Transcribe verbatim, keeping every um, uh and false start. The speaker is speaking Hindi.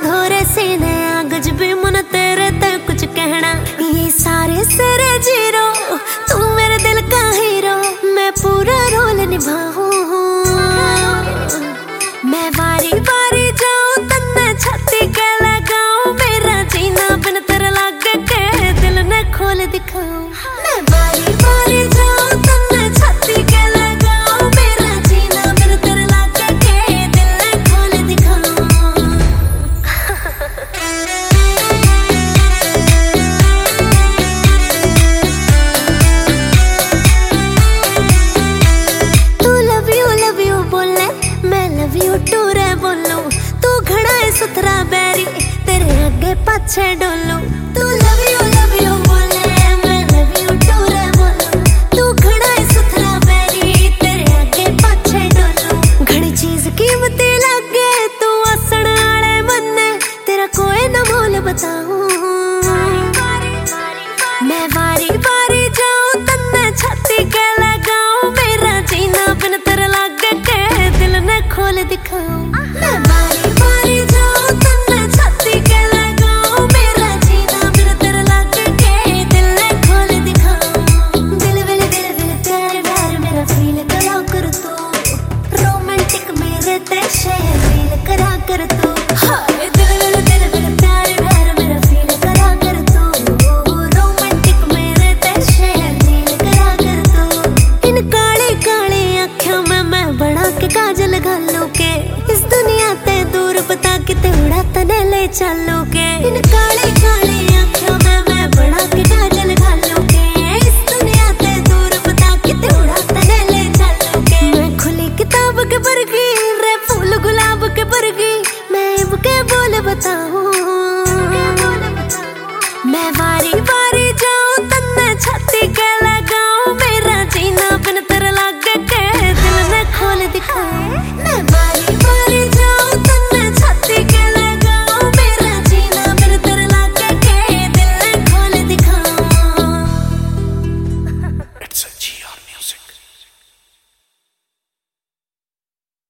धोरे सीने आगज भी मन तेरे ते कुछ कहना। ये सारे सिरे जीरो, तू मेरे दिल का हीरो, मैं पूरा रोल निभाऊं। मैं बारी बारी जाऊं तन्ने छाती के लगाऊं, मेरा जीना बिन तेरे लागे के दिल ने खोल दिखाऊं। मैं बारी बारी जाऊं तन्ने छाती के लगाऊं, मेरा जीना बिन तेरे लागे के दिल ने खोल दिखाऊं। तू लव यू लव यू बोले, मैं लव यू टू रे बोलूं। तू घड़ा है सुथरा बैरी, तेरे आगे पाछे डोलूं। तू लव यू लव यू बोले, मैं लव यू टू रे बोलूं। तू घड़ा है सुथरा बैरी, तेरे आगे पाछे डोलूं। घड़ी चीज कीमती लगे, तू आसण आले मन्ने, तेरा कोई न मोल बताऊं। मैं बारी बारी जाऊं तन्ने छाती के लगाऊं, मेरा जीना बिन तेरे लागे के दिल ने खोल दिखाऊं। मैं बारी बारी जाऊं तन्ने छाती के लगाऊं, मेरा जीना बिन तेरे लागे के दिल ने खोल दिखाऊं। दिल विल दिल विल प्यार व्यार मेरा फील करा कर तू, रोमांटिक मेरे ते शेयर फील करा कर तू। हाय दिल विल दिल विल प्यार व्यार मेरा फील करा कर तू, रोमांटिक मेरे ते शेयर फील करा कर तू। इन काली काली आँखों में मैं बना के काजल घालू के, इस दुनिया ते दूर बता के ते उड़ा तने ले चलू के। इन काली काली आँखों में मैं बना के काजल घालू के, इस दुनिया ते दूर बता के ते उड़ा तने ले चलू के। मैं खुली किताब के वर्गी